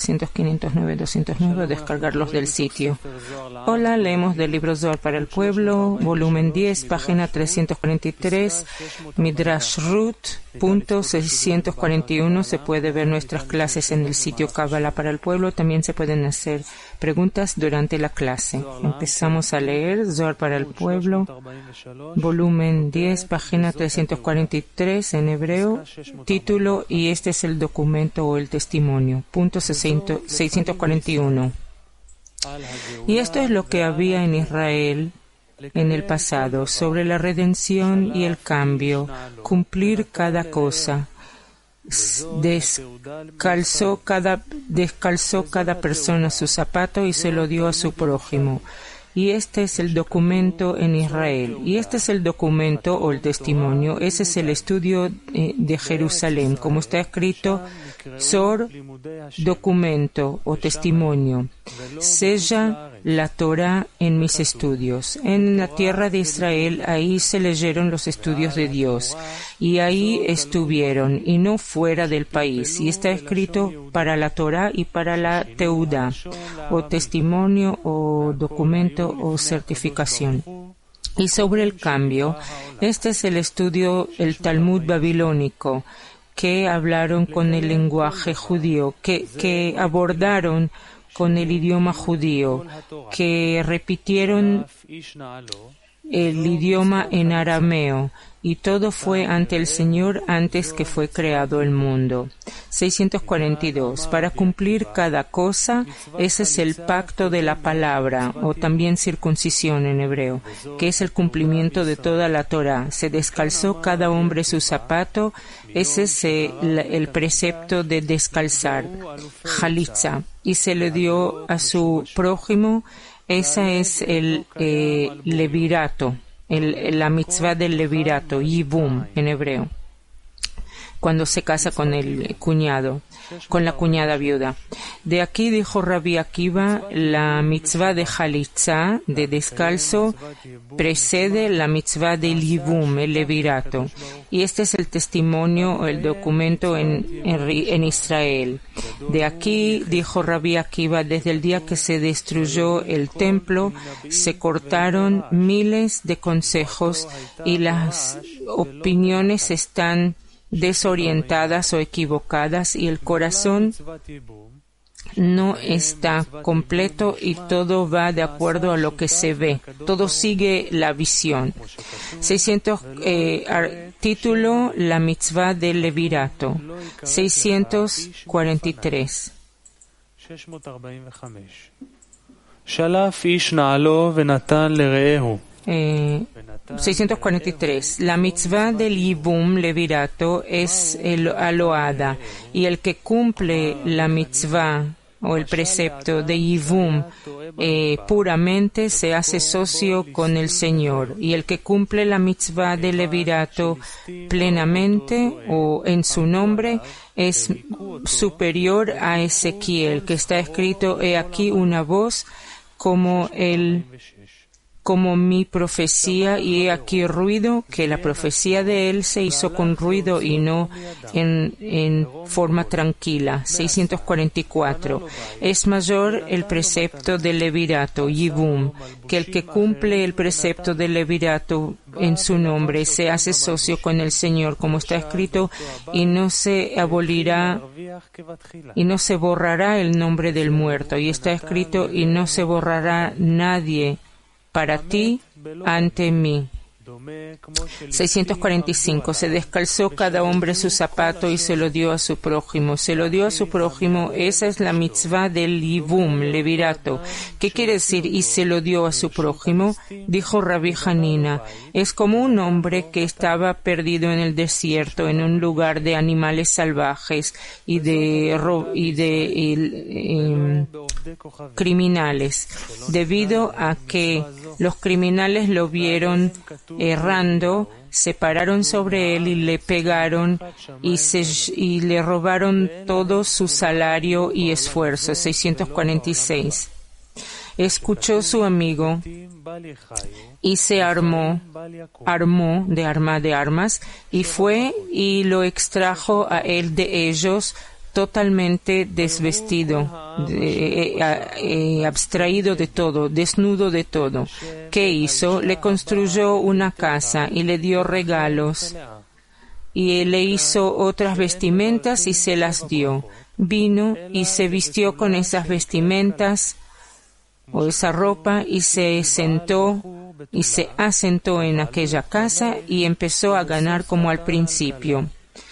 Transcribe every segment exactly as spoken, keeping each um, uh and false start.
trescientos, quinientos nueve, doscientos nueve, o descargarlos del sitio. Hola, leemos del libro Zohar para el Pueblo, volumen diez, página trescientos cuarenta y tres, Midrash Ruth, punto seiscientos cuarenta y uno. Se puede ver nuestras clases en el sitio Kabbalah para el Pueblo. También se pueden hacer preguntas durante la clase. Empezamos a leer Zohar para el Pueblo, volumen diez, página trescientos cuarenta y tres, en hebreo, título, y este es el documento o el testimonio, punto seiscientos cuarenta y uno. Y esto es lo que había en Israel en el pasado, sobre la redención y el cambio, cumplir cada cosa. Descalzó cada, descalzó cada persona su zapato y se lo dio a su prójimo. Y este es el documento en Israel. Y este es el documento o el testimonio. Ese es el estudio eh, de Jerusalén. Como está escrito, Zor, documento o testimonio. Sella la Torah en mis estudios. En la tierra de Israel, ahí se leyeron los estudios de Dios. Y ahí estuvieron, y no fuera del país. Y está escrito para la Torah y para la Teudá, o testimonio, o documento, o certificación. Y sobre el cambio, este es el estudio, el Talmud babilónico, que hablaron con el lenguaje judío, que, que abordaron con el idioma judío, que repitieron el idioma en arameo, y todo fue ante el Señor antes que fue creado el mundo. seiscientos cuarenta y dos. Para cumplir cada cosa, ese es el pacto de la palabra, o también circuncisión en hebreo, que es el cumplimiento de toda la Torah. Se descalzó cada hombre su zapato, ese es el, el precepto de descalzar, jalitza, y se le dio a su prójimo. Esa es el eh, levirato, el, la mitzvah del levirato, yibum en hebreo, cuando se casa con el cuñado, con la cuñada viuda. De aquí, dijo Rabbi Akiva, la mitzvah de Jalitza, de descalzo, precede la mitzvah del yibum, el levirato. Y este es el testimonio, el documento en, en, en Israel. De aquí, dijo Rabbi Akiva, desde el día que se destruyó el templo, se cortaron miles de consejos y las opiniones están desorientadas o equivocadas, y el corazón no está completo y todo va de acuerdo a lo que se ve. Todo sigue la visión. seiscientos, eh, título, la mitzvah del levirato. seiscientos cuarenta y tres. Eh, seiscientos cuarenta y tres. La mitzvah del yibum, levirato, es el aloada, y el que cumple la mitzvah o el precepto de yibum eh, puramente se hace socio con el Señor, y el que cumple la mitzvah de levirato plenamente o en su nombre es superior a Ezequiel, que está escrito: he aquí una voz como el como mi profecía, y he aquí ruido, que la profecía de él se hizo con ruido y no en, en forma tranquila. seiscientos cuarenta y cuatro. Es mayor el precepto del levirato, yibum, que el que cumple el precepto del levirato en su nombre se hace socio con el Señor, como está escrito, y no se abolirá y no se borrará el nombre del muerto, y está escrito, y no se borrará nadie para ti ante mí. seiscientos cuarenta y cinco. Se descalzó cada hombre su zapato y se lo dio a su prójimo. Se lo dio a su prójimo. Esa es la mitzvah del yibum, levirato. ¿Qué quiere decir? Y se lo dio a su prójimo. Dijo Rabbi Hanina: es como un hombre que estaba perdido en el desierto, en un lugar de animales salvajes y de, y de y, y, criminales, debido a que los criminales lo vieron errando, se pararon sobre él y le pegaron y, se, y le robaron todo su salario y esfuerzo. seiscientos cuarenta y seis. Escuchó su amigo y se armó, armó de arma de armas, y fue y lo extrajo a él de ellos totalmente desvestido, de, eh, eh, abstraído de todo, desnudo de todo. ¿Qué hizo? Le construyó una casa y le dio regalos. Y le hizo otras vestimentas y se las dio. Vino y se vistió con esas vestimentas o esa ropa y se sentó y se asentó en aquella casa y empezó a ganar como al principio.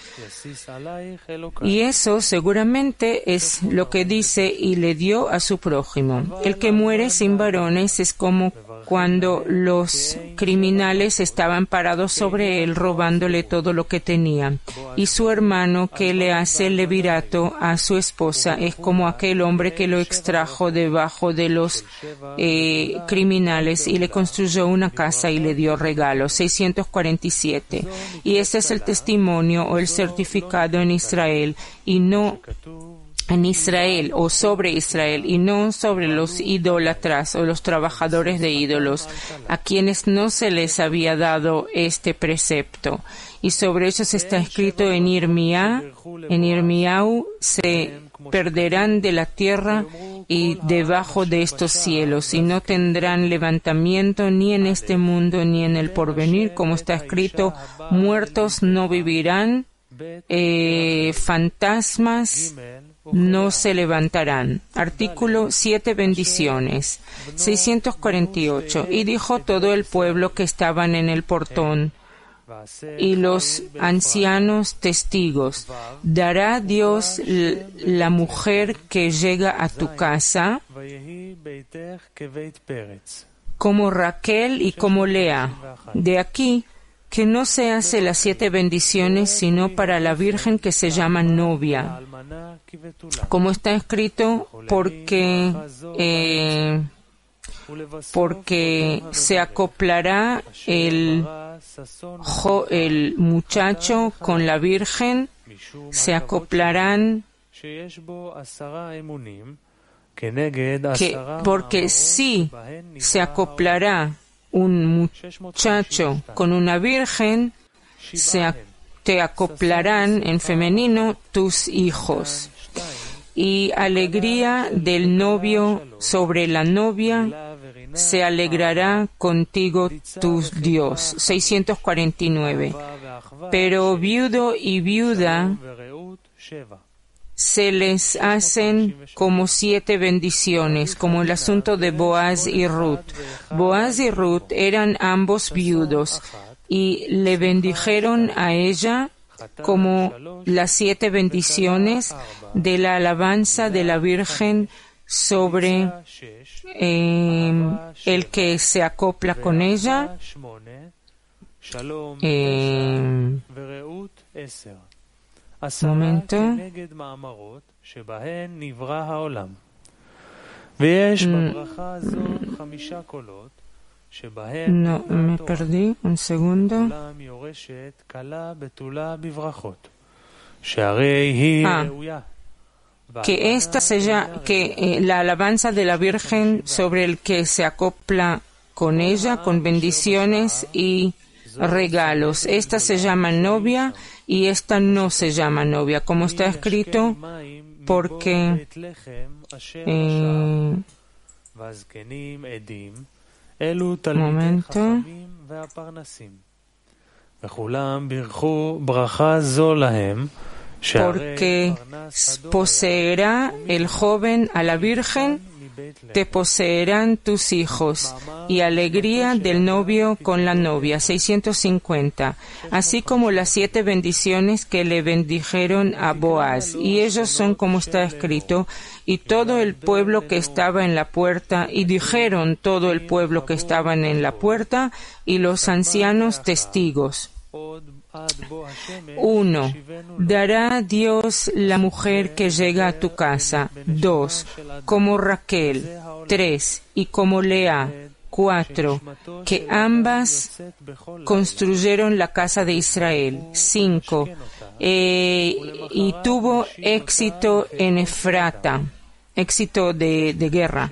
Y eso seguramente es lo que dice y le dio a su prójimo. El que muere sin varones es como cuando los criminales estaban parados sobre él robándole todo lo que tenía. Y su hermano que le hace el levirato a su esposa es como aquel hombre que lo extrajo debajo de los eh, criminales y le construyó una casa y le dio regalos. seiscientos cuarenta y siete. Y ese es el testimonio o el certificado en Israel y no en Israel o sobre Israel y no sobre los idólatras o los trabajadores de ídolos a quienes no se les había dado este precepto. Y sobre ellos está escrito en Irmía, en Irmiau se perderán de la tierra y debajo de estos cielos y no tendrán levantamiento ni en este mundo ni en el porvenir, como está escrito, muertos no vivirán, eh, fantasmas no se levantarán. Artículo siete bendiciones. seiscientos cuarenta y ocho. Y dijo todo el pueblo que estaban en el portón y los ancianos testigos: dará Dios la mujer que llega a tu casa como Raquel y como Lea. De aquí que no se hace las siete bendiciones sino para la virgen que se llama novia, como está escrito, porque eh, porque se acoplará el, jo, el muchacho con la virgen, se acoplarán, que, porque si se acoplará un muchacho con una virgen, se te acoplarán en femenino tus hijos. Y alegría del novio sobre la novia, se alegrará contigo tu Dios. seiscientos cuarenta y nueve. Pero viudo y viuda se les hacen como siete bendiciones, como el asunto de Boaz y Ruth. Boaz y Ruth eran ambos viudos y le bendijeron a ella como las siete bendiciones de la alabanza de la Virgen sobre eh, el que se acopla con ella. Eh, momento. No, me perdí. Un segundo. Ah, que esta sea que eh, la alabanza de la Virgen sobre el que se acopla con ella, con bendiciones y regalos. Esta se llama novia y esta no se llama novia, como está escrito, porque eh, momento. Porque poseerá el joven a la Virgen, te poseerán tus hijos, y alegría del novio con la novia. seiscientos cincuenta. Así como las siete bendiciones que le bendijeron a Boaz, y ellos son como está escrito, y todo el pueblo que estaba en la puerta, y dijeron todo el pueblo que estaban en la puerta, y los ancianos testigos. Uno. Dará Dios la mujer que llega a tu casa. Dos. Como Raquel. Tres. Y como Lea. Cuatro. Que ambas construyeron la casa de Israel. Cinco. Eh, y tuvo éxito en Efrata. Éxito de, de guerra.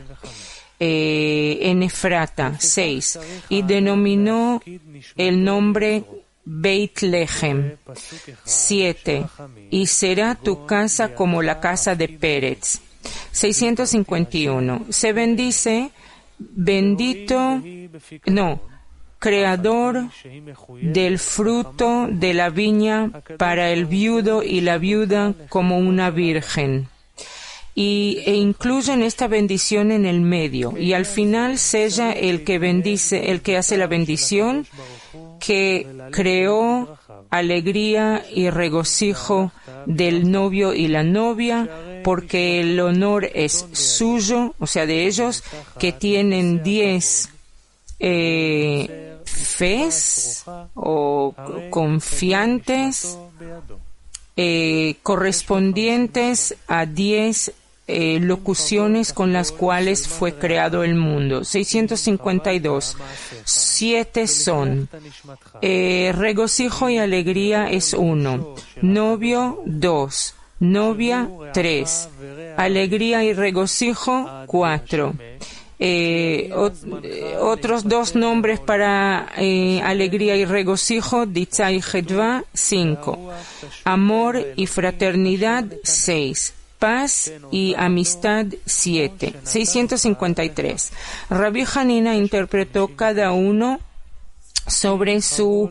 Eh, en Efrata. Seis. Y denominó el nombre Beit Lehem. siete. Y será tu casa como la casa de Pérez. seiscientos cincuenta y uno. Se bendice, bendito, no, creador del fruto de la viña para el viudo y la viuda como una virgen. Y e incluyen esta bendición en el medio. Y al final sella el que bendice, el que hace la bendición, que creó alegría y regocijo del novio y la novia, porque el honor es suyo, o sea, de ellos, que tienen diez eh, fes o confiantes eh, correspondientes a diez Eh, locuciones con las cuales fue creado el mundo. seiscientos cincuenta y dos. Siete son. Eh, regocijo y alegría es uno. Novio, dos. Novia, tres. Alegría y regocijo, cuatro. Eh, ot, eh, otros dos nombres para eh, alegría y regocijo, Ditzá y Jedva, cinco. Amor y fraternidad, seis. Paz y amistad, siete. seiscientos cincuenta y tres. Rabbi Hanina interpretó cada uno sobre su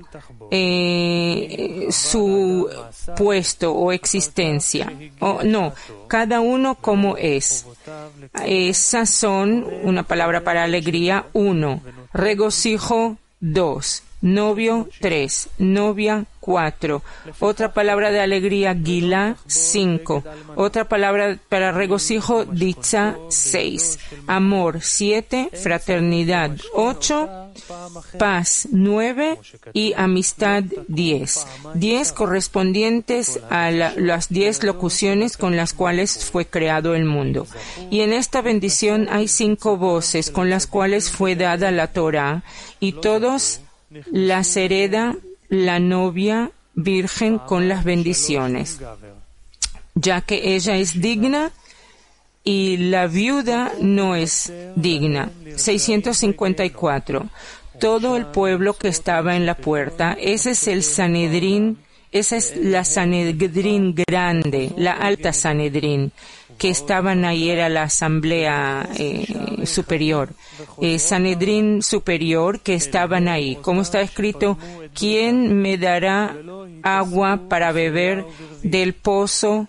eh, su puesto o existencia. O, no, cada uno como es. Esas son, una palabra para alegría, uno. Regocijo, dos. Novio, tres. Novia, cuatro. Otra palabra de alegría, Gilá, cinco. Otra palabra para regocijo, Ditzá, seis. Amor, siete. Fraternidad, ocho. Paz, nueve. Y amistad, diez. Diez correspondientes a la, las diez locuciones con las cuales fue creado el mundo. Y en esta bendición hay cinco voces con las cuales fue dada la Torá, y todos las hereda la novia virgen con las bendiciones, ya que ella es digna y la viuda no es digna. seiscientos cincuenta y cuatro. Todo el pueblo que estaba en la puerta, ese es el Sanedrín, esa es la Sanedrín grande, la alta Sanedrín, que estaban ahí, era la asamblea eh, superior, eh, Sanedrín superior, que estaban ahí. Como está escrito, ¿quién me dará agua para beber del pozo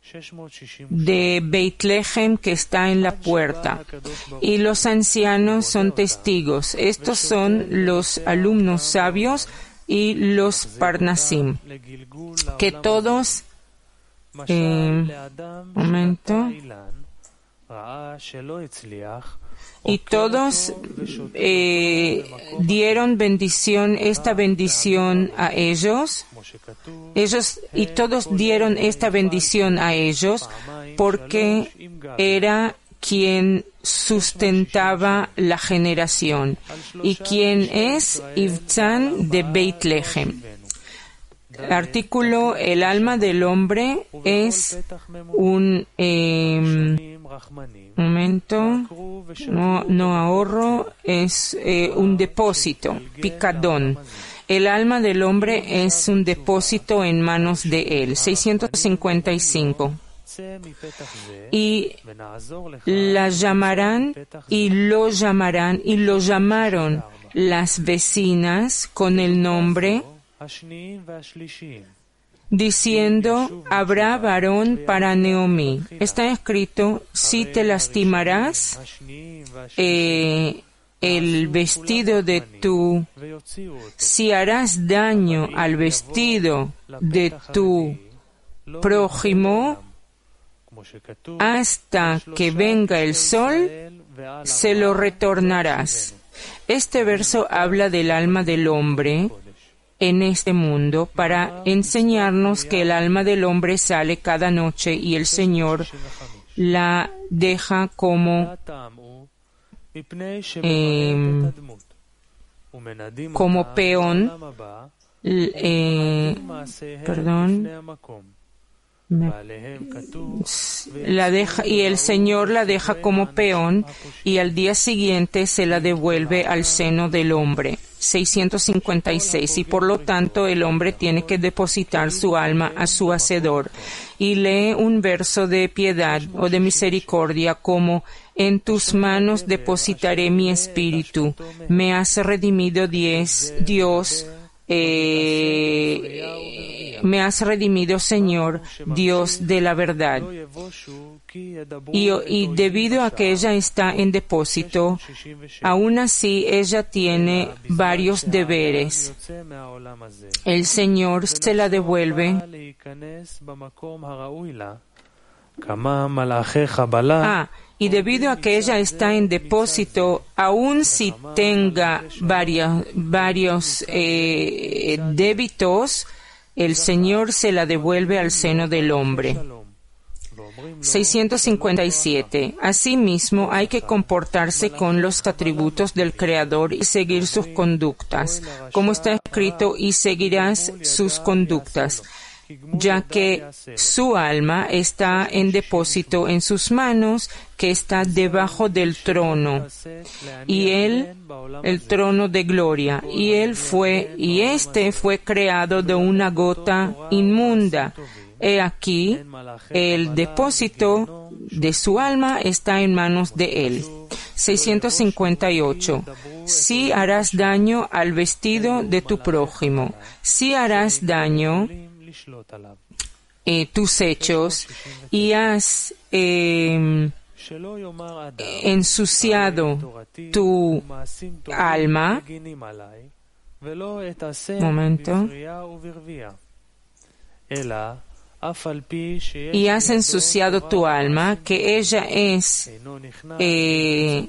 de Beit Lehem que está en la puerta? Y los ancianos son testigos. Estos son los alumnos sabios y los Parnasim, que todos Eh, momento. Y todos eh, dieron bendición, esta bendición a ellos. Ellos y todos dieron esta bendición a ellos porque era quien sustentaba la generación y quien es Ivtzan de Beit Lehem. Artículo: el alma del hombre es un eh, momento no, no ahorro, es eh, un depósito, picadón. El alma del hombre es un depósito en manos de él. seiscientos cincuenta y cinco. Y la llamarán y lo llamarán y lo llamaron las vecinas con el nombre, diciendo: habrá varón para Neomí. Está escrito: si te lastimarás eh, el vestido de tu, si harás daño al vestido de tu prójimo, hasta que venga el sol, se lo retornarás. Este verso habla del alma del hombre en este mundo para enseñarnos que el alma del hombre sale cada noche y el Señor la deja como eh, como peón, eh, perdón, me, la deja, y el Señor la deja como peón y al día siguiente se la devuelve al seno del hombre. seiscientos cincuenta y seis, y por lo tanto el hombre tiene que depositar su alma a su Hacedor. Y lee un verso de piedad o de misericordia como: en tus manos depositaré mi espíritu. Me has redimido, diez, Dios, eh, me has redimido, Señor, Dios de la verdad. Y, y debido a que ella está en depósito, aún así ella tiene varios deberes. El Señor se la devuelve. Ah, y debido a que ella está en depósito, aun si tenga varios, varios eh, débitos, el Señor se la devuelve al seno del hombre. seiscientos cincuenta y siete. Asimismo, hay que comportarse con los atributos del Creador y seguir sus conductas, como está escrito: y seguirás sus conductas, ya que su alma está en depósito en sus manos, que está debajo del trono, y él, el trono de gloria, y él fue, y este fue creado de una gota inmunda. He aquí, el depósito de su alma está en manos de él. seiscientos cincuenta y ocho. Si harás daño al vestido de tu prójimo, si harás daño eh, tus hechos y has eh, ensuciado tu alma, momento, y has ensuciado tu alma, que ella es, eh,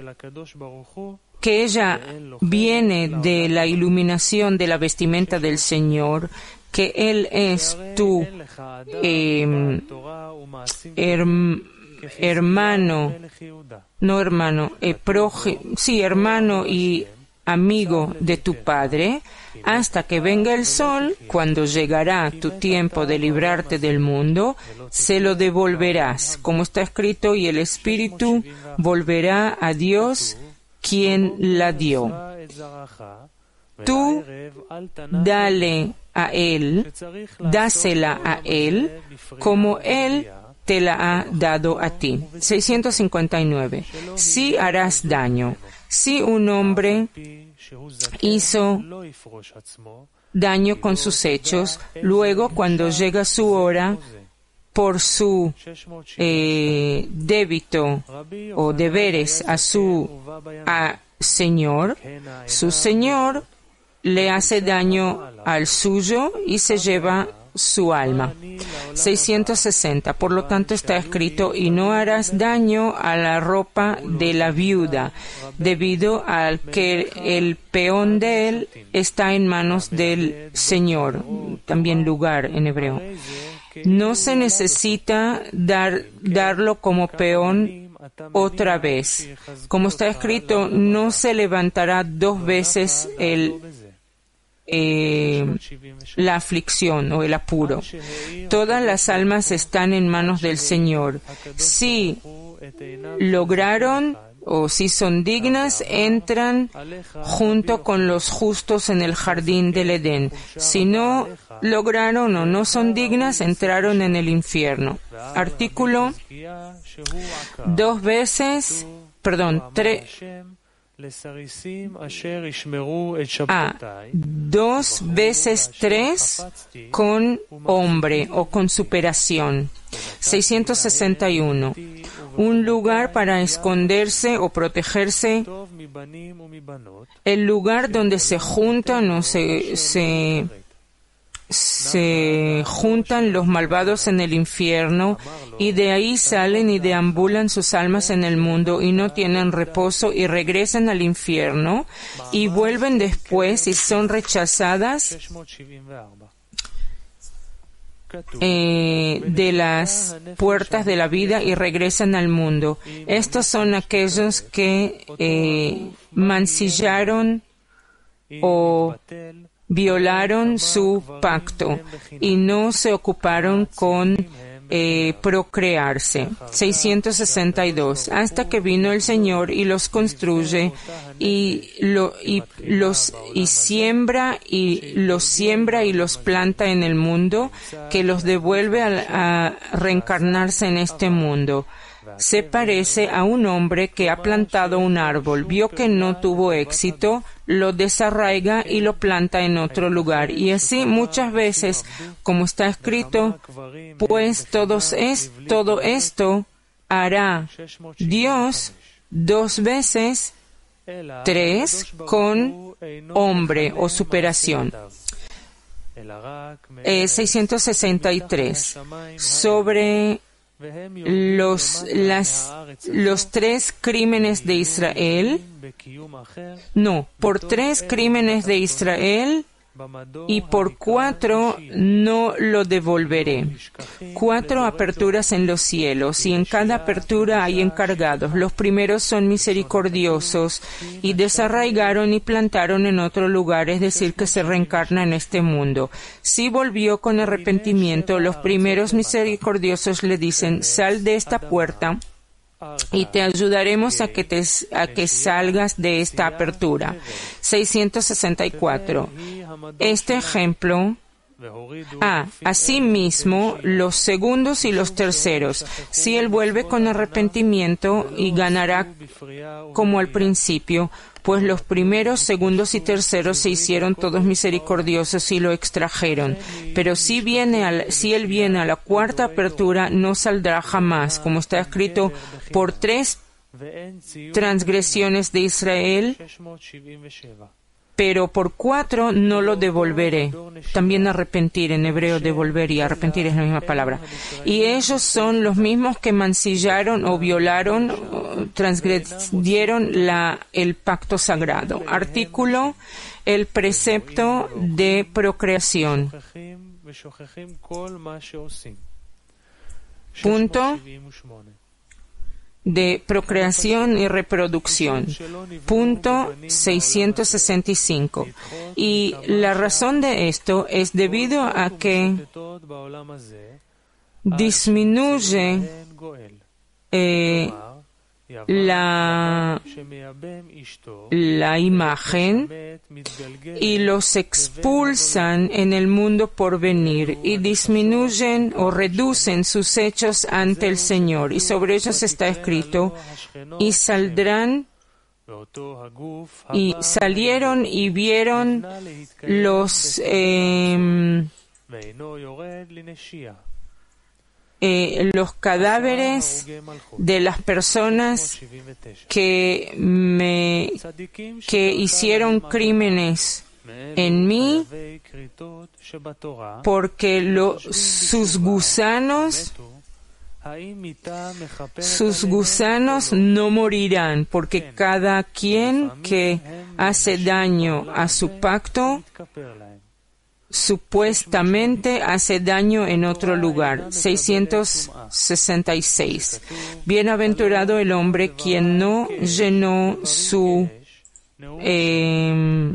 que ella viene de la iluminación de la vestimenta del Señor, que Él es tu eh, herm, hermano, no hermano, eh, proje, sí, hermano y amigo de tu Padre, hasta que venga el sol, cuando llegará tu tiempo de librarte del mundo, se lo devolverás, como está escrito, y el Espíritu volverá a Dios, quien la dio. Tú dale a Él, dásela a Él, como Él te la ha dado a ti. seiscientos cincuenta y nueve. Si harás daño, si un hombre hizo daño con sus hechos, luego cuando llega su hora, por su eh, débito o deberes a su a Señor, su Señor le hace daño al suyo y se lleva su alma. seiscientos sesenta. Por lo tanto está escrito: y no harás daño a la ropa de la viuda, debido al que el peón de él está en manos del Señor, también lugar en hebreo. No se necesita dar, darlo como peón otra vez. Como está escrito, no se levantará dos veces el Eh, la aflicción o el apuro. Todas las almas están en manos del Señor. Si lograron o si son dignas, entran junto con los justos en el jardín del Edén. Si no lograron o no son dignas, entraron en el infierno. Artículo dos veces, perdón, tres. Ah, dos veces tres con hombre o con superación. seiscientos sesenta y uno. Un lugar para esconderse o protegerse. El lugar donde se juntan o se, se, se juntan los malvados en el infierno, y de ahí salen y deambulan sus almas en el mundo y no tienen reposo y regresan al infierno y vuelven después y son rechazadas eh, de las puertas de la vida y regresan al mundo. Estos son aquellos que eh, mancillaron o violaron su pacto y no se ocuparon con eh, procrearse. seiscientos sesenta y dos. Hasta que vino el Señor y los construye y, lo, y los y siembra y los siembra y los planta en el mundo, que los devuelve a, a reencarnarse en este mundo. Se parece a un hombre que ha plantado un árbol, vio que no tuvo éxito, lo desarraiga y lo planta en otro lugar. Y así muchas veces, como está escrito, pues todos es, todo esto hará Dios dos veces, tres, con hombre o superación. Eh, seiscientos sesenta y tres. Sobre Los, las, los tres crímenes de Israel, no, por tres crímenes de Israel y por cuatro no lo devolveré. Cuatro aperturas en los cielos, y en cada apertura hay encargados. Los primeros son misericordiosos y desarraigaron y plantaron en otro lugar, es decir, que se reencarna en este mundo. Si volvió con arrepentimiento, los primeros misericordiosos le dicen: sal de esta puerta y te ayudaremos a que, te, a que salgas de esta apertura. seiscientos sesenta y cuatro. Este ejemplo. Ah, asimismo, los segundos y los terceros. Si él vuelve con arrepentimiento y ganará como al principio, pues los primeros, segundos y terceros se hicieron todos misericordiosos y lo extrajeron. Pero si viene al, si él viene a la cuarta apertura, no saldrá jamás, como está escrito, por tres transgresiones de Israel, pero por cuatro no lo devolveré. También arrepentir, en hebreo devolver y arrepentir es la misma palabra. Y ellos son los mismos que mancillaron o violaron, o transgredieron la, el pacto sagrado. Artículo, el precepto de procreación. Punto de procreación y reproducción. Punto seiscientos sesenta y cinco. Y la razón de esto es debido a que disminuye eh, la, la imagen y los expulsan en el mundo por venir y disminuyen o reducen sus hechos ante el Señor. Y sobre ellos está escrito: y saldrán y salieron y vieron los eh, Eh, los cadáveres de las personas que me que hicieron crímenes en mí, porque lo, sus gusanos sus gusanos no morirán, porque cada quien que hace daño a su pacto supuestamente hace daño en otro lugar. seiscientos sesenta y seis. Bienaventurado el hombre quien no llenó su eh,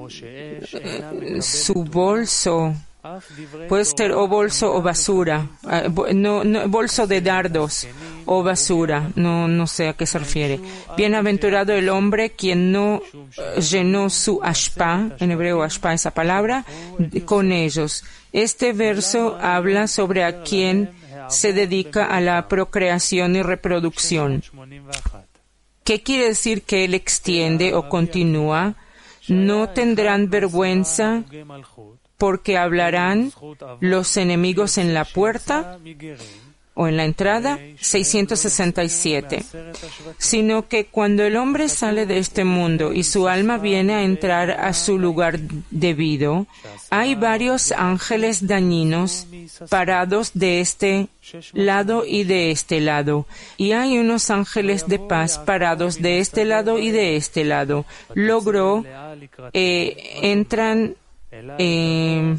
su bolso. Puede ser o bolso o basura, no, no, bolso de dardos o basura, no, no sé a qué se refiere. Bienaventurado el hombre quien no llenó su ashpa, en hebreo ashpa esa palabra, con ellos. Este verso habla sobre a quien se dedica a la procreación y reproducción. ¿Qué quiere decir que él extiende o continúa? No tendrán vergüenza porque hablarán los enemigos en la puerta o en la entrada, seiscientos sesenta y siete, sino que cuando el hombre sale de este mundo y su alma viene a entrar a su lugar debido, hay varios ángeles dañinos parados de este lado y de este lado, y hay unos ángeles de paz parados de este lado y de este lado. Logró, eh, entran Eh,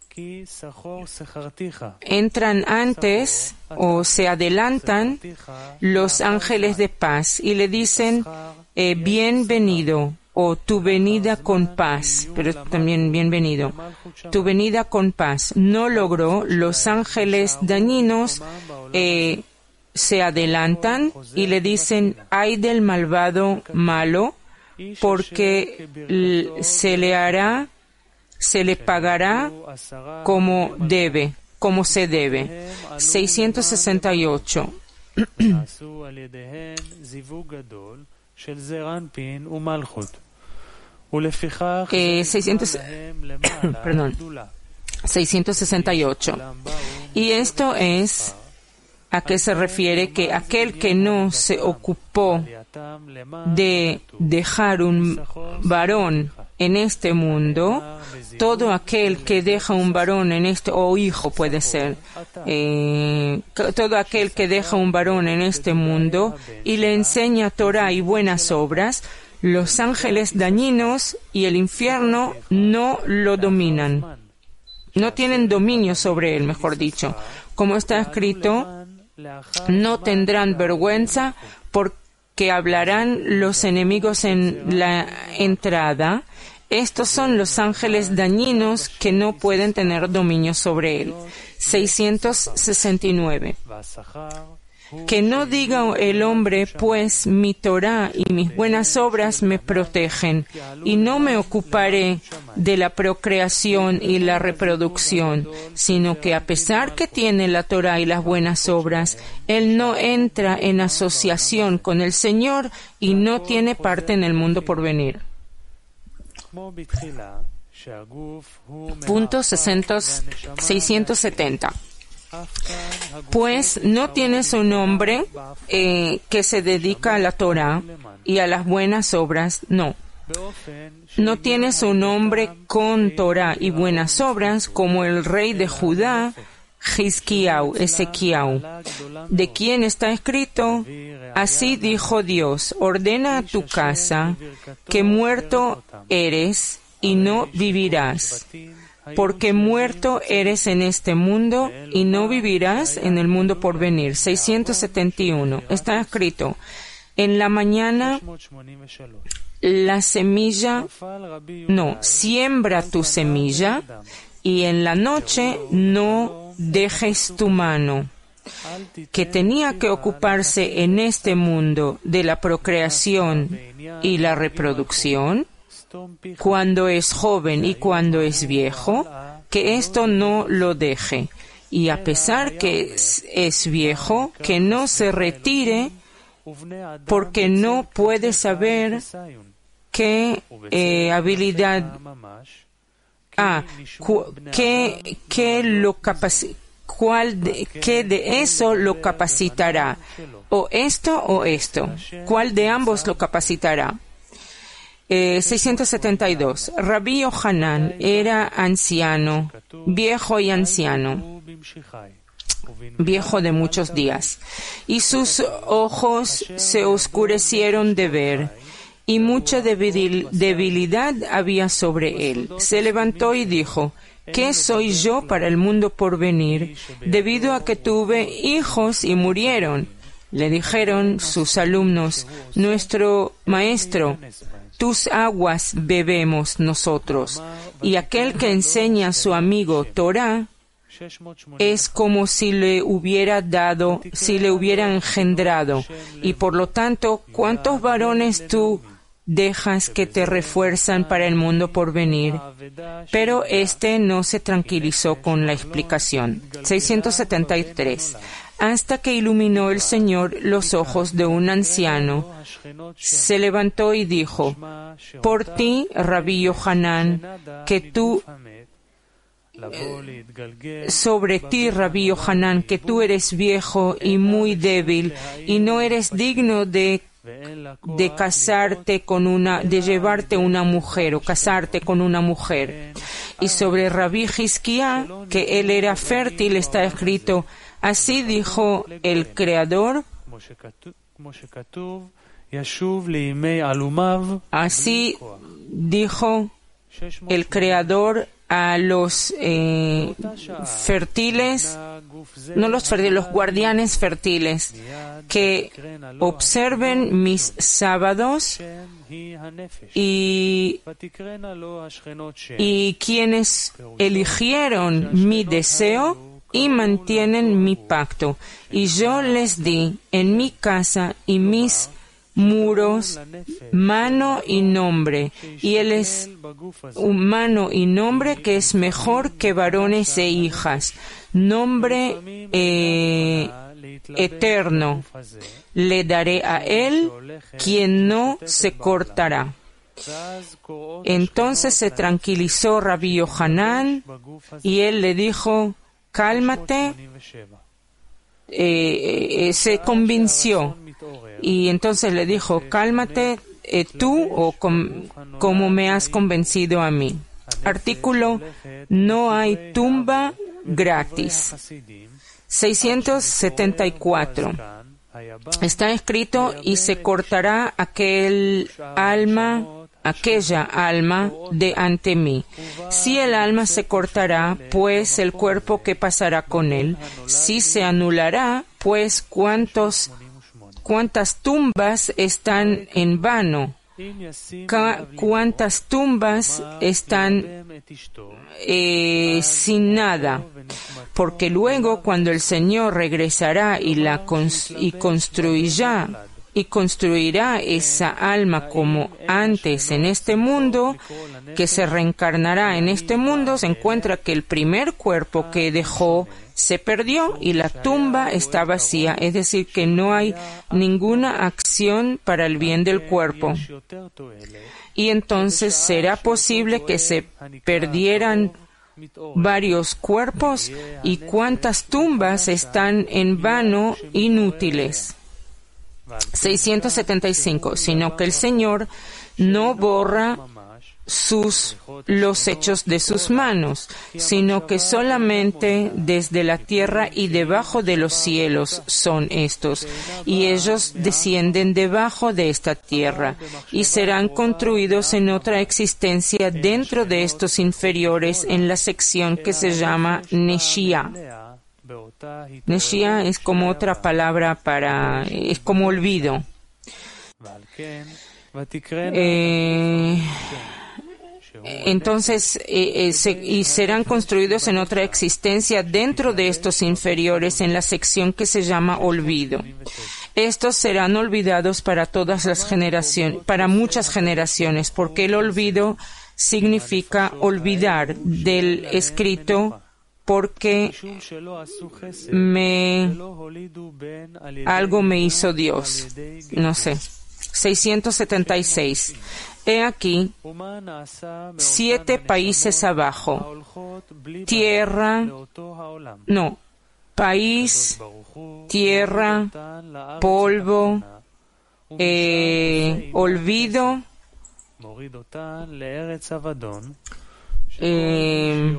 entran antes o se adelantan los ángeles de paz y le dicen eh, bienvenido, o tu venida con paz, pero también bienvenido, tu venida con paz no logró, los ángeles dañinos eh, se adelantan y le dicen, ay del malvado malo, porque se le hará, se le pagará como debe, como se debe. seiscientos sesenta y ocho. Eh, seiscientos, perdón, seiscientos sesenta y ocho. Y esto es a qué se refiere que aquel que no se ocupó de dejar un varón en este mundo, todo aquel que deja un varón en este, o hijo puede ser, eh, todo aquel que deja un varón en este mundo y le enseña Torah y buenas obras, los ángeles dañinos y el infierno no lo dominan. No tienen dominio sobre él, mejor dicho. Como está escrito, no tendrán vergüenza porque hablarán los enemigos en la entrada. Estos son los ángeles dañinos que no pueden tener dominio sobre él. seiscientos sesenta y nueve. Que no diga el hombre, pues mi Torá y mis buenas obras me protegen, y no me ocuparé de la procreación y la reproducción, sino que a pesar que tiene la Torá y las buenas obras, él no entra en asociación con el Señor y no tiene parte en el mundo por venir. Punto seiscientos setenta. Pues no tienes un hombre eh, que se dedica a la Torah y a las buenas obras, no. No tienes un hombre con Torah y buenas obras como el rey de Judá, Hizkiau, Ezequiau, de quien está escrito, así dijo Dios, ordena a tu casa que muerto eres y no vivirás. Porque muerto eres en este mundo y no vivirás en el mundo por venir. seiscientos setenta y uno. Está escrito, en la mañana la semilla, no, siembra tu semilla y en la noche no dejes tu mano. Que tenía que ocuparse en este mundo de la procreación y la reproducción, cuando es joven y cuando es viejo, que esto no lo deje. Y a pesar que es, es viejo, que no se retire, porque no puede saber qué eh, habilidad, ah, cu, qué, qué lo capaci, cuál de, qué de eso lo capacitará, o esto o esto, cuál de ambos lo capacitará. Eh, seiscientos setenta y dos. Rabí Yohanan era anciano, viejo y anciano, viejo de muchos días, y sus ojos se oscurecieron de ver, y mucha debil- debilidad había sobre él. Se levantó y dijo, ¿qué soy yo para el mundo por venir, debido a que tuve hijos y murieron? Le dijeron sus alumnos, nuestro maestro, tus aguas bebemos nosotros, y aquel que enseña a su amigo Torah es como si le hubiera dado, si le hubiera engendrado, y por lo tanto, ¿cuántos varones tú dejas que te refuerzan para el mundo por venir? Pero este no se tranquilizó con la explicación. seiscientos setenta y tres. Hasta que iluminó el Señor los ojos de un anciano, se levantó y dijo, por ti, Rabí Yohanan, que tú, eh, sobre ti, Rabí Yohanan, que tú eres viejo y muy débil, y no eres digno de de casarte con una, de llevarte una mujer o casarte con una mujer. Y sobre Rabí Hizkiá, que él era fértil, está escrito, así dijo el Creador, así dijo el Creador a los eh, fértiles no los fértiles, los guardianes fértiles, que observen mis sábados y, y quienes eligieron mi deseo y mantienen mi pacto. Y yo les di en mi casa y mis muros mano y nombre, y él es un mano y nombre que es mejor que varones e hijas, nombre eh, eterno le daré a él, quien no se cortará. Entonces se tranquilizó Rabbi Yohanan y él le dijo: cálmate. Eh, eh, se convenció y entonces le dijo: cálmate eh, tú o com, como me has convencido a mí. Artículo: no hay tumba gratis. seiscientos setenta y cuatro. Está escrito: y se cortará aquel alma, aquella alma de ante mí. Si el alma se cortará, pues el cuerpo que pasará con él. Si se anulará, pues cuántos, cuántas tumbas están en vano. Ca- cuántas tumbas están eh, sin nada. Porque luego, cuando el Señor regresará y la cons- y construirá y construirá esa alma como antes en este mundo, que se reencarnará en este mundo, se encuentra que el primer cuerpo que dejó se perdió y la tumba está vacía, es decir, que no hay ninguna acción para el bien del cuerpo. Y entonces será posible que se perdieran varios cuerpos y cuántas tumbas están en vano, inútiles. seiscientos setenta y cinco. Sino que el Señor no borra sus, los hechos de sus manos, sino que solamente desde la tierra y debajo de los cielos son estos, y ellos descienden debajo de esta tierra, y serán construidos en otra existencia dentro de estos inferiores en la sección que se llama Neshia. Neshia es como otra palabra para, es como olvido. Eh, entonces, eh, eh, se, y serán construidos en otra existencia dentro de estos inferiores en la sección que se llama olvido. Estos serán olvidados para todas las generaciones, para muchas generaciones, porque el olvido significa olvidar del escrito, porque me algo me hizo Dios. No sé. seiscientos setenta y seis. He aquí siete países abajo. Tierra, no, país, tierra, polvo, eh, olvido, eh,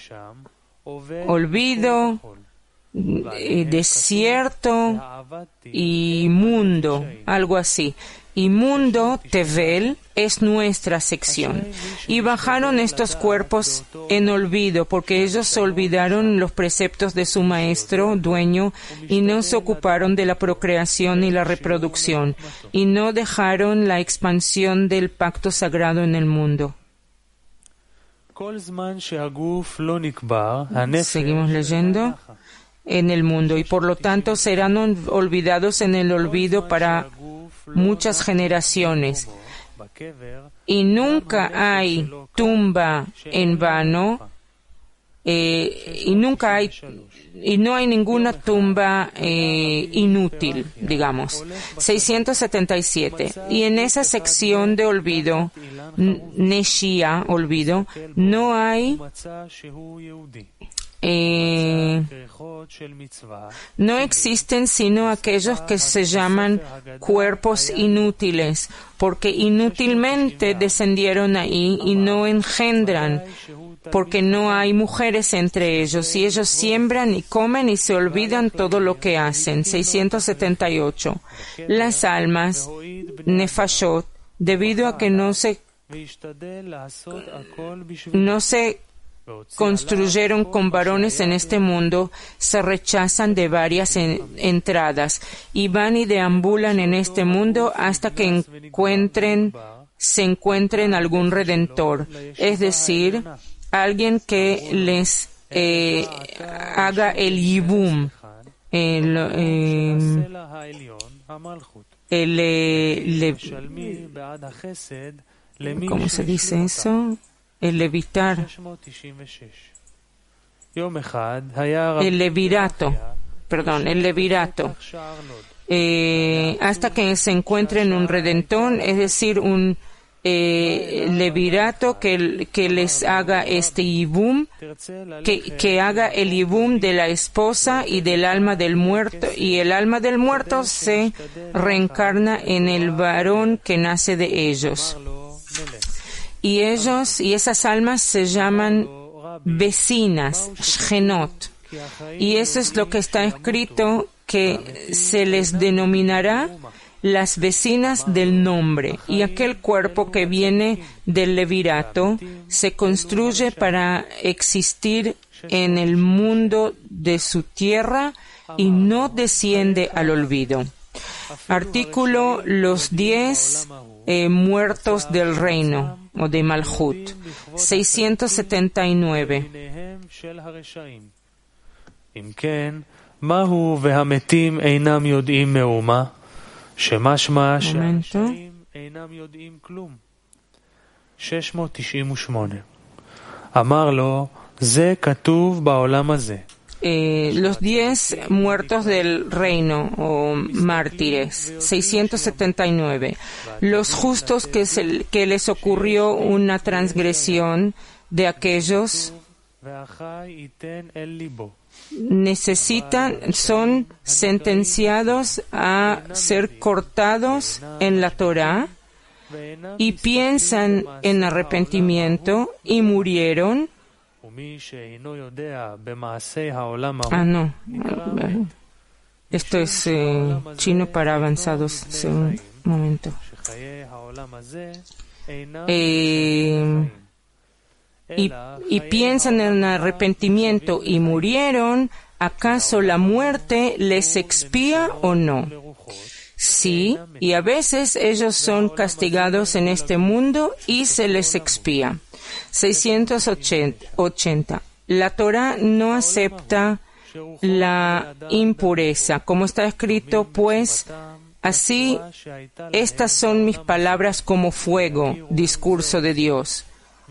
olvido, eh, desierto y mundo, algo así. Y mundo, Tevel, es nuestra sección. Y bajaron estos cuerpos en olvido, porque ellos se olvidaron los preceptos de su maestro, dueño, y no se ocuparon de la procreación y la reproducción, y no dejaron la expansión del pacto sagrado en el mundo. Seguimos leyendo. En el mundo, y por lo tanto serán olvidados en el olvido para muchas generaciones. Y nunca hay tumba en vano, eh, y nunca hay, y no hay ninguna tumba eh, inútil, digamos. seiscientos setenta y siete. Y en esa sección de olvido, Neshia, olvido, no hay Eh, no existen sino aquellos que se llaman cuerpos inútiles, porque inútilmente descendieron ahí y no engendran, porque no hay mujeres entre ellos, y ellos siembran y comen y se olvidan todo lo que hacen. seiscientos setenta y ocho. Las almas, nefashot, debido a que no se, no se construyeron con varones en este mundo se rechazan de varias en, entradas y van y deambulan en este mundo hasta que encuentren, se encuentren algún redentor, es decir, alguien que les eh, haga el yibum, el, eh, el, el, el ¿cómo se dice eso? El levitar, el levirato, perdón, el levirato, eh, hasta que se encuentren un redentor, es decir, un eh, levirato que, que les haga este yibum, que, que haga el yibum de la esposa y del alma del muerto, y el alma del muerto se reencarna en el varón que nace de ellos. Y ellos y esas almas se llaman vecinas, shchenot. Y eso es lo que está escrito, que se les denominará las vecinas del nombre. Y aquel cuerpo que viene del levirato se construye para existir en el mundo de su tierra y no desciende al olvido. Artículo los diez eh, muertos del reino o de Malhut, seiscientos setenta y nueve. Momento. Eh, los diez muertos del reino o mártires, seiscientos setenta y nueve. Los justos que, se, que les ocurrió una transgresión de aquellos necesitan, son sentenciados a ser cortados en la Torá y piensan en arrepentimiento y murieron. Ah, no. Esto es eh, chino para avanzados. Un momento. Eh, y, y piensan en arrepentimiento y murieron. ¿Acaso la muerte les expía o no? Sí, y a veces ellos son castigados en este mundo y se les expía. seiscientos ochenta. La Torá no acepta la impureza, como está escrito, pues así estas son mis palabras como fuego, discurso de Dios,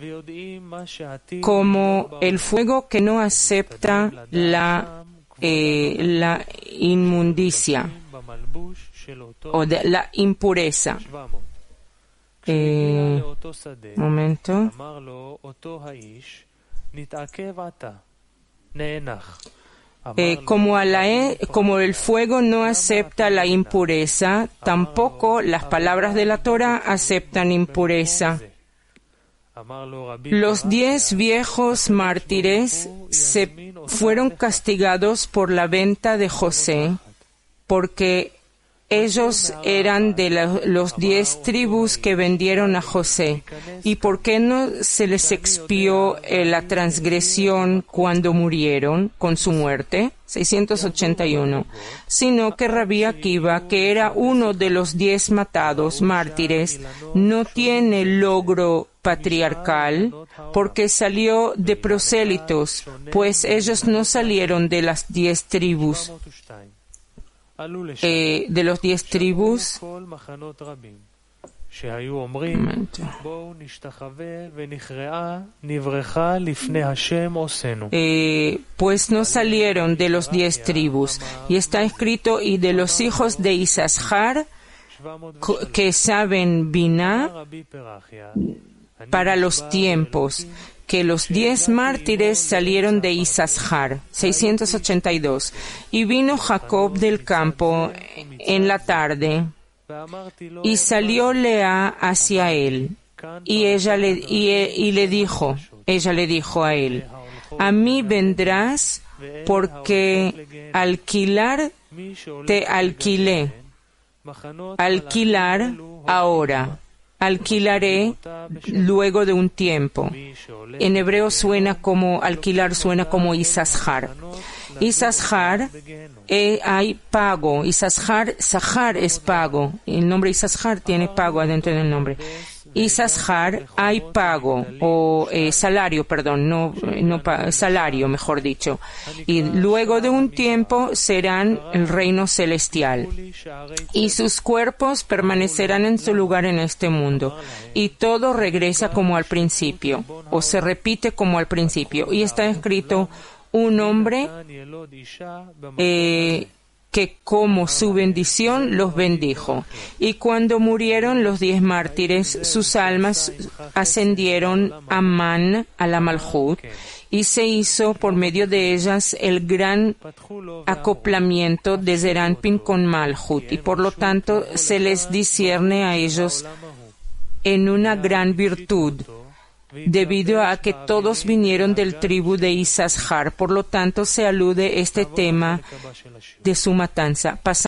como el fuego que no acepta la, eh, la inmundicia o de la impureza. Eh, momento. Eh, como, a la e, como el fuego no acepta la impureza, tampoco las palabras de la Torah aceptan impureza. Los diez viejos mártires se fueron castigados por la venta de José, porque ellos eran de la, los diez tribus que vendieron a José. ¿Y por qué no se les expió eh, la transgresión cuando murieron con su muerte? seiscientos ochenta y uno. Sino que Rabí Akiva, que era uno de los diez matados mártires, no tiene logro patriarcal porque salió de prosélitos, pues ellos no salieron de las diez tribus. Eh, de los diez tribus, eh, pues no salieron de los diez tribus. Y está escrito, y de los hijos de Isashar, que saben Biná para los tiempos, que los diez mártires salieron de Isashar. seiscientos ochenta y dos. Y vino Jacob del campo en la tarde, y salió Lea hacia él, y ella le, y, y le dijo, ella le dijo a él, a mí vendrás porque alquilar te alquilé, alquilar ahora. alquilaré luego de un tiempo. En hebreo suena como, alquilar suena como Isashar. Isashar, eh, hay pago. Isashar, Sahar es pago. El nombre Isashar tiene pago adentro del nombre. Isashar, hay pago, o eh, salario, perdón, no, no salario, mejor dicho. Y luego de un tiempo serán el reino celestial. Y sus cuerpos permanecerán en su lugar en este mundo. Y todo regresa como al principio, o se repite como al principio. Y está escrito, un hombre eh, que como su bendición los bendijo. Y cuando murieron los diez mártires, sus almas ascendieron a Man, a la Malhut, y se hizo por medio de ellas el gran acoplamiento de Zeranpin con Malhut, y por lo tanto se les discierne a ellos en una gran virtud, debido a que todos vinieron del tribu de Isashar. Por lo tanto, se alude este tema de su matanza.